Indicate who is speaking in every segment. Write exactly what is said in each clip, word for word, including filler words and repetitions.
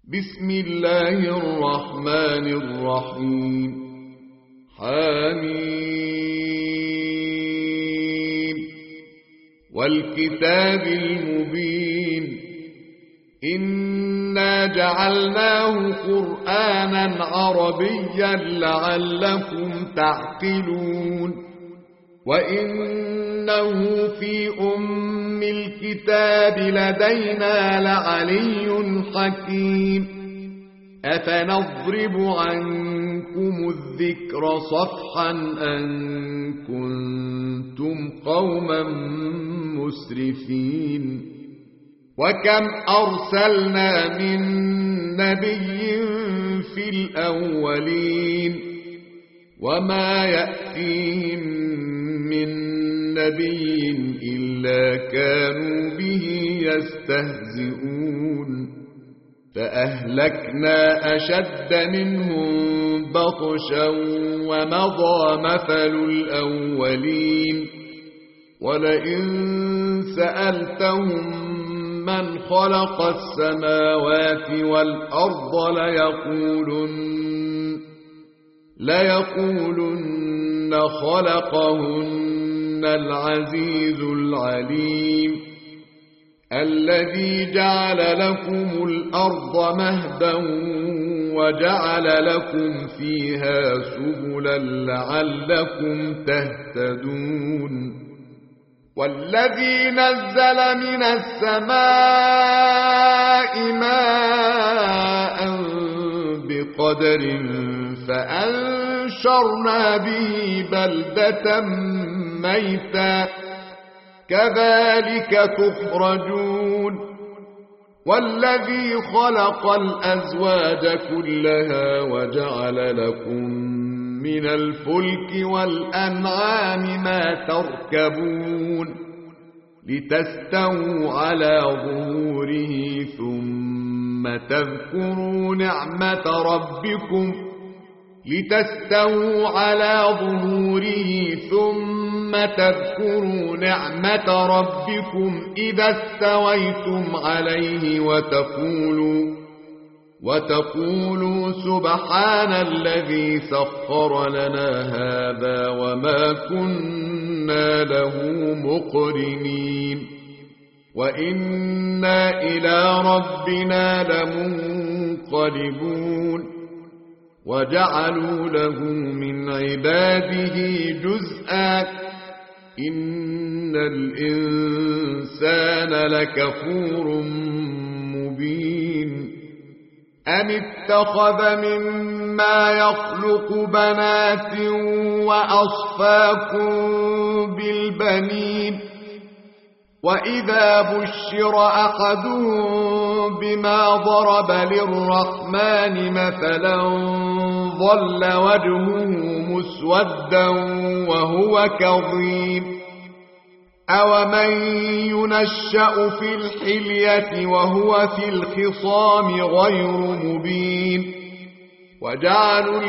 Speaker 1: بسم الله الرحمن الرحيم. حميم والكتاب المبين إنا جعلناه قرآنا عربيا لعلكم تعقلون وإنه في أم الكتاب لدينا لعلي حكيم أفنضرب عنكم الذكر صفحا أن كنتم قوما مسرفين وكم أرسلنا من نبي في الأولين وما يأتيهم من نبي إلا كانوا به يستهزئون فأهلكنا أشد منهم بطشا ومضى مثل الأولين ولئن سألتهم من خلق السماوات والأرض ليقولن ليقولن خلقهن العزيز العليم الذي جعل لكم الأرض مهدا وجعل لكم فيها سبلا لعلكم تهتدون والذي نزل من السماء ماء بقدر فأنشرنا به بلدة ميتا كذلك تخرجون والذي خلق الأزواج كلها وجعل لكم من الفلك والأنعام ما تركبون لتستووا على ظهوره ثم تذكروا نعمة ربكم لتستووا على ظهوره ثم تذكروا نعمة ربكم إذا استويتم عليه وتقولوا وتقولوا سبحان الذي سخر لنا هذا وما كنا له مقرنين وإنا إلى ربنا لمنقلبون وجعلوا له من عباده جزءا إن الإنسان لكفور مبين أم اتخذ مما يخلق بنات وأصفاكم بالبنين وإذا بشر أحدهم بما ضرب للرحمن مثلا ظل وجهه مسودا وهو كظيم أومن ينشأ في الحلية وهو في الخصام غير مبين وجعلوا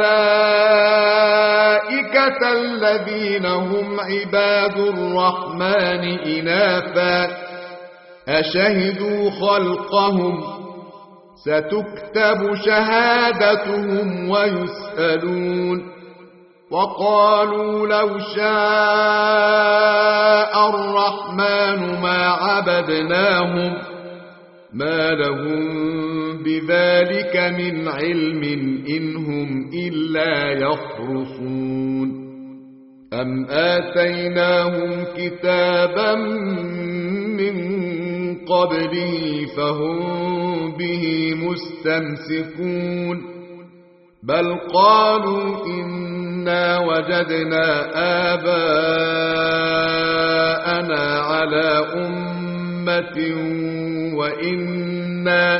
Speaker 1: الملائكة الذين هم عباد الرحمن إناثا أشهدوا خلقهم ستكتب شهادتهم ويسألون وقالوا لو شاء الرحمن ما عبدناهم ما لهم بذلك من علم إنهم إلا يخرصون أم آتيناهم كتابا من قبله فهم به مستمسكون بل قالوا إنا وجدنا آباءنا على أمة وإنا,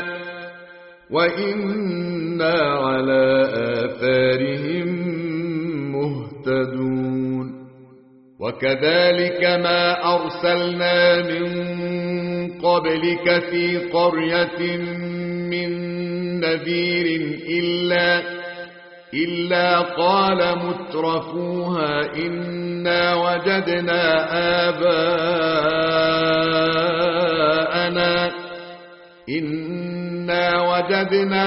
Speaker 1: وإنا على آثارهم مهتدون وكذلك ما أرسلنا من قبلك في قرية من نذير إلا, إلا قال مترفوها إنا وجدنا آباءنا إنا إنا وجدنا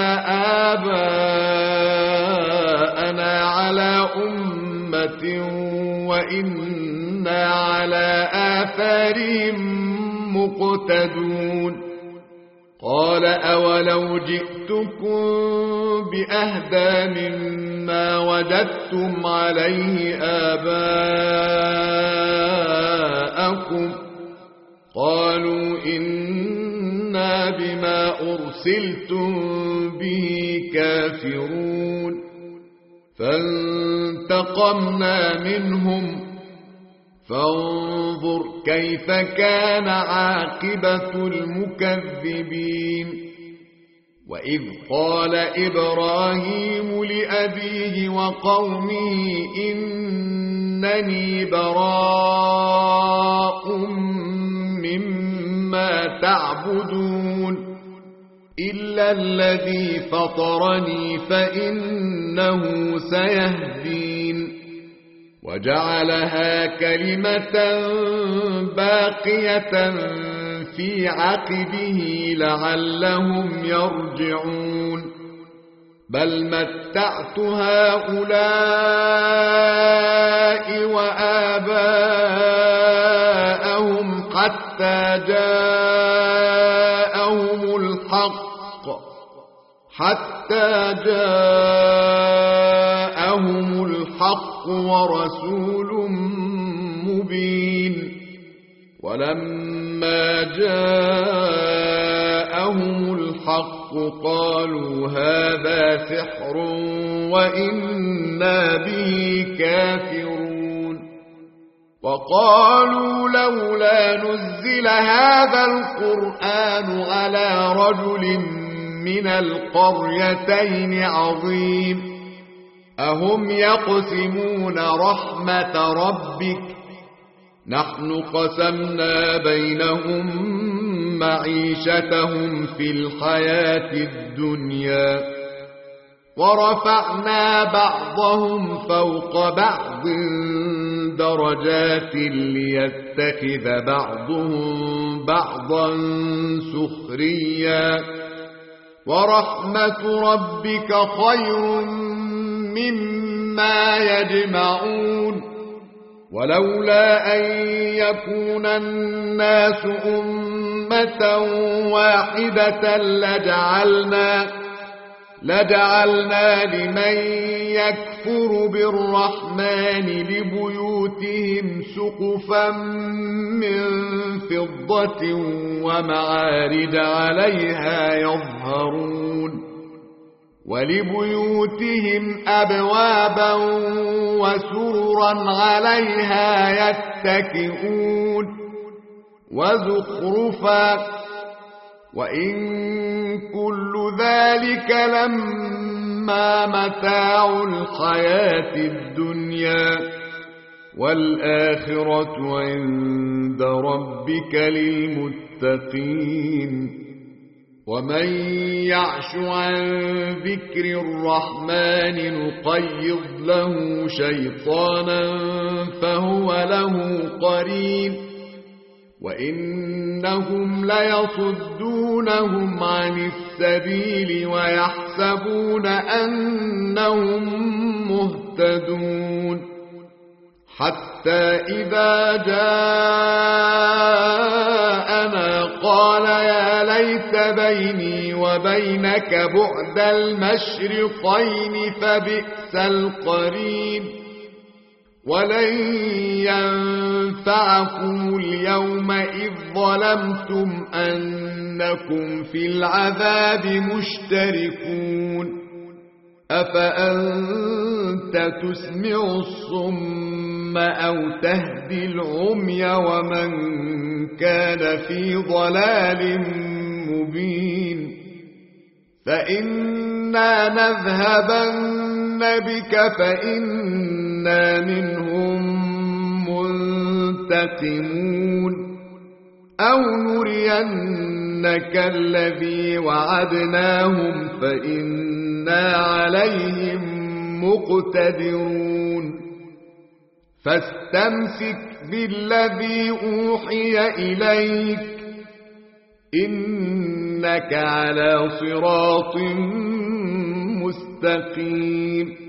Speaker 1: آباءنا على أمة وإنا على آثارهم مقتدون قال أولو جئتكم بأهدى مما وجدتم عليه آباءكم قالوا إنا بما أرسلتم به كافرون فانتقمنا منهم فانظر كيف كان عاقبة المكذبين وإذ قال إبراهيم لأبيه وقومه إنني براء مما تعبدون إلا الذي فطرني فإنه سيهدين وجعلها كلمة باقية في عقبه لعلهم يرجعون بل متعت هؤلاء وآباءهم حتى جاءهم الحق حتى جاءهم الحق ورسول مبين ولما جاءهم الحق قالوا هذا سحر وإنا به كافرون وقالوا لولا نزل هذا القرآن على رجل من القريتين عظيم أهم يقسمون رحمة ربك نحن قسمنا بينهم معيشتهم في الحياة الدنيا ورفعنا بعضهم فوق بعض درجات ليتخذ بعضهم بعضا سخريا ورحمة ربك خير مما يجمعون ولولا أن يكون الناس أمة واحدة لجعلنا لجعلنا لمن يكفر بالرحمن لبيوتهم سقفا من فضة ومعارج عليها يظهرون ولبيوتهم أبوابا وسررا عليها يتكئون وزخرفا وإن كل ذلك لما متاع الحياة الدنيا والآخرة عند ربك للمتقين ومن يعش عن ذكر الرحمن نقيض له شيطانا فهو له قرين وإنهم ليصدونهم عن السبيل ويحسبون أنهم مهتدون حتى إذا جاءنا قال يا ليت بيني وبينك بعد المشرقين فبئس القرين ولن ينفعكم اليوم إذ ظلمتم أنكم في العذاب مشتركون أفأنت تسمع الصم أو تهدي العمي ومن كان في ضلال مبين فإنا نذهبن بك فإنا منهم منتقمون أو نرينك الذي وعدناهم فإنا عليهم مقتدرون فاستمسك بالذي أوحي إليك إن إنك على صراط مستقيم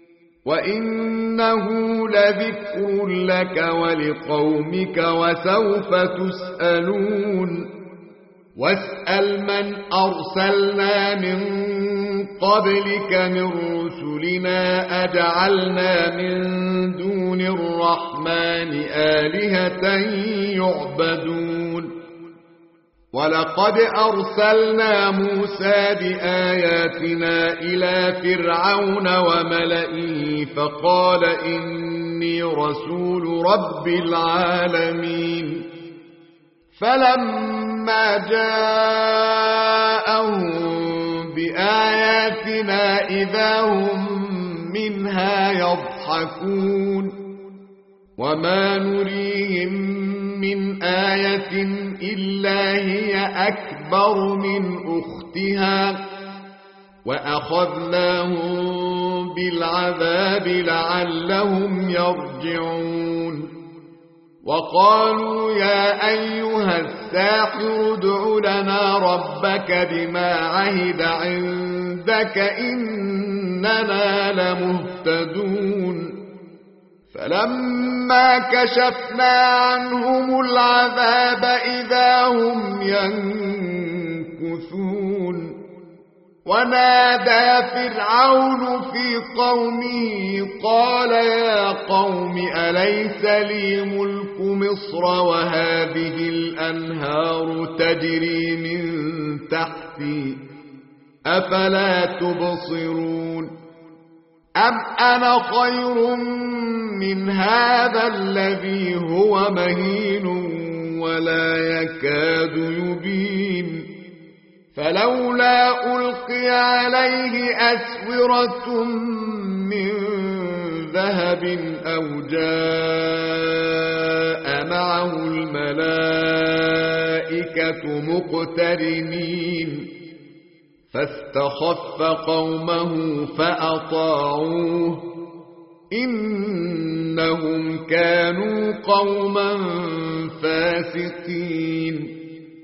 Speaker 1: وإنه لذكر لك ولقومك وسوف تسألون واسأل من أرسلنا من قبلك من رسلنا أجعلنا من دون الرحمن آلهة يعبدون ولقد أرسلنا موسى بآياتنا إلى فرعون وملئه فقال إني رسول رب العالمين فلما جاءهم بآياتنا إذا هم منها يضحكون وما نريهم من آية إلا هي أكبر من أختها وأخذناهم بالعذاب لعلهم يرجعون وقالوا يا أيها الساحر ادع لنا ربك بما عهد عندك إننا لمهتدون فلما كشفنا عنهم العذاب إذا هم ينكثون ونادى فرعون في قومه قال يا قوم أليس لي ملك مصر وهذه الأنهار تجري من تحتي أفلا تبصرون أم أنا خير من هذا الذي هو مهين ولا يكاد يبين فلولا ألقي عليه أسورة من ذهب أو جاء معه الملائكة مقترنين فاستخف قومه فأطاعوه إنهم كانوا قوما فاسقين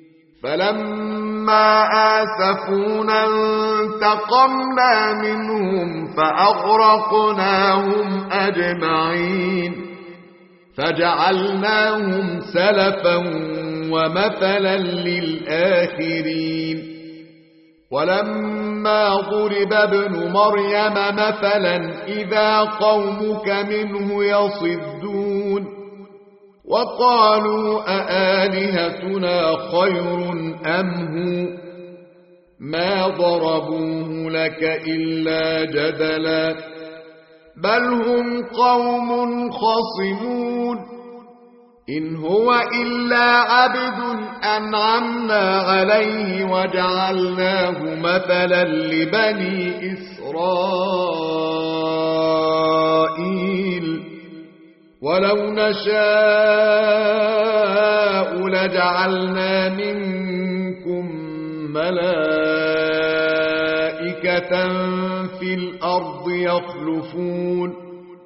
Speaker 1: فلما آسفونا انتقمنا منهم فأغرقناهم أجمعين فجعلناهم سلفا ومثلا للآخرين ولما ضرب ابن مريم مثلا إذا قومك منه يصدون وقالوا أآلهتنا خير أم هو ما ضربوه لك إلا جدلا بل هم قوم خصمون إن هو إلا عبد أنعمنا عليه وجعلناه مثلا لبني إسرائيل ولو نشاء لجعلنا منكم ملائكة في الأرض يخلفون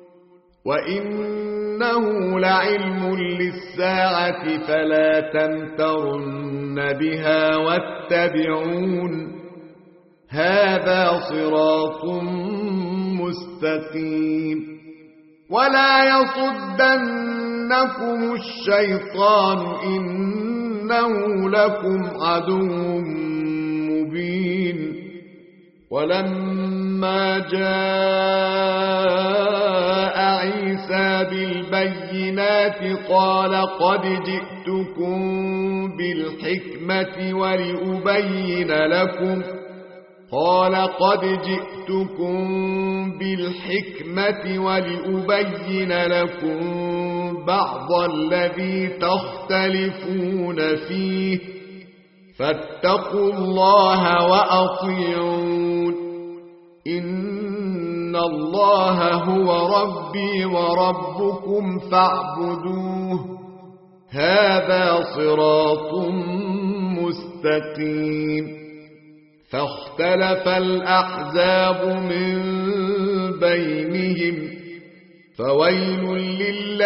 Speaker 1: وإنه لعلم للساعة فلا تمترن بها واتبعون هذا صراط مستقيم ولا يصدنكم الشيطان إنه لكم عدو مبين ولما جاء عيسى بالبينات قال قد جئتكم بالحكمة ولأبين لكم قال قد جئتكم بالحكمة ولأبين لكم بعض الذي تختلفون فيه فاتقوا الله وأطيعون إن الله هو ربي وربكم فاعبدوه هذا صراط مستقيم فاختلف الأحزاب من بينهم فويل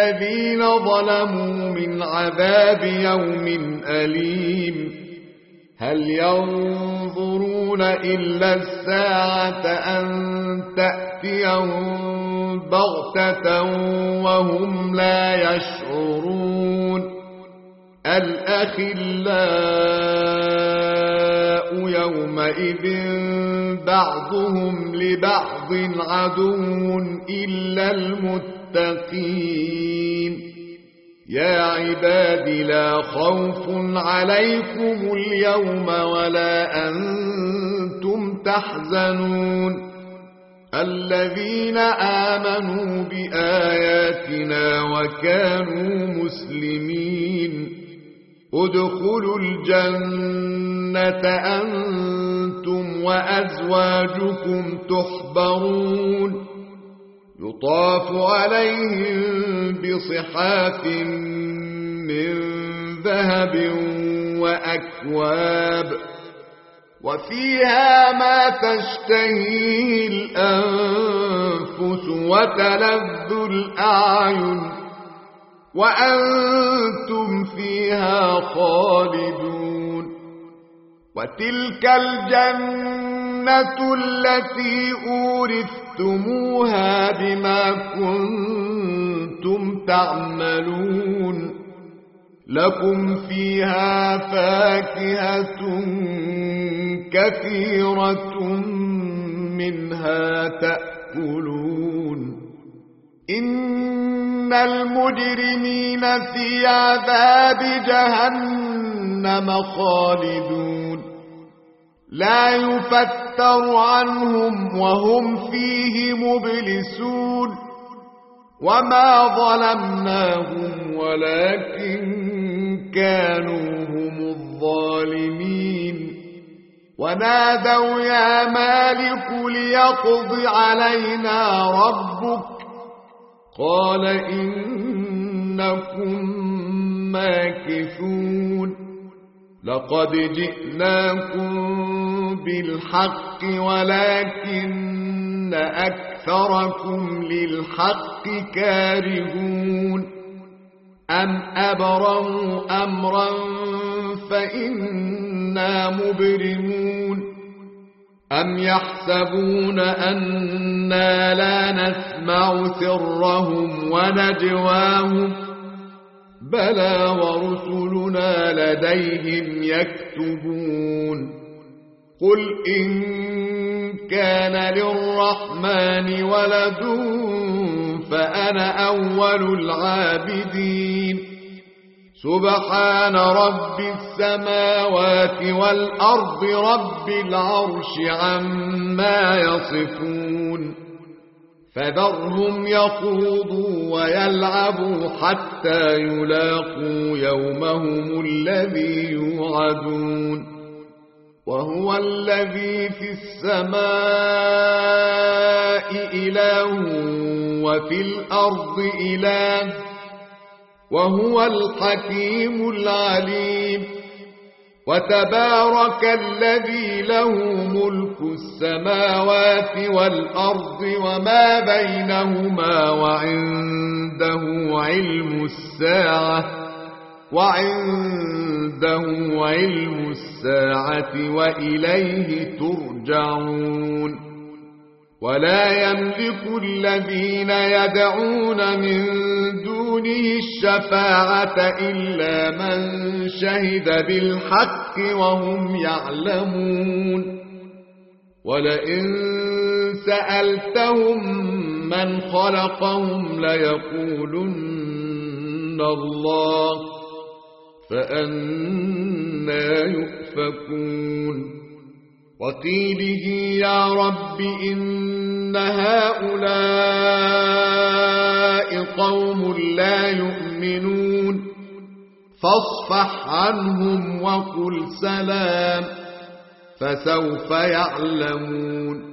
Speaker 1: للذين ظلموا من عذاب يوم أليم هل ينظرون إلا الساعة أن تأتيهم بغتة وهم لا يشعرون الأخلاء يومئذ بعضهم لبعض عدو إلا المتقين يا عباد لا خوف عليكم اليوم ولا أنتم تحزنون الذين آمنوا بآياتنا وكانوا مسلمين ادخلوا الجنة أنتم وأزواجكم تحبرون يطاف عليهم بصحاف من ذهب وأكواب وفيها ما تشتهيه الأنفس وتلذ الأعين وأنتم فيها خالدون وتلك الجنة التي أورثتموها بما كنتم تعملون لكم فيها فاكهة كثيرة منها تأكلون إن المجرمين في عذاب جهنم خالدون لا يفتر عنهم وهم فيه مبلسون وما ظلمناهم ولكن كانوا هم الظالمين ونادوا يا مالك ليقض علينا ربك قال إنكم ماكثون لقد جئناكم بالحق ولكن أكثركم للحق كارهون أم أبرموا أمرا فإنا مبرمون أم يحسبون أنا لا نسمع سرهم ونجواهم بلى ورسلنا لديهم يكتبون قل إن كان للرحمن ولد فأنا أول العابدين سبحان رب السماوات والأرض رب العرش عما يصفون فذرهم يخوضوا ويلعبوا حتى يلاقوا يومهم الذي يوعدون وهو الذي في السماء إله وفي الأرض إله وهو الحكيم العليم وتبارك الذي له ملك السماوات والأرض وما بينهما وعنده علم الساعة وعنده علم الساعة وإليه ترجعون ولا يملك الذين يدعون من دونه الشفاعة إلا من شهد بالحق وهم يعلمون ولئن سألتهم من خلقهم ليقولن الله فأنى يؤفكون وقيله يا رب إن هؤلاء قوم لا يؤمنون فاصفح عنهم وقل سلام فسوف يعلمون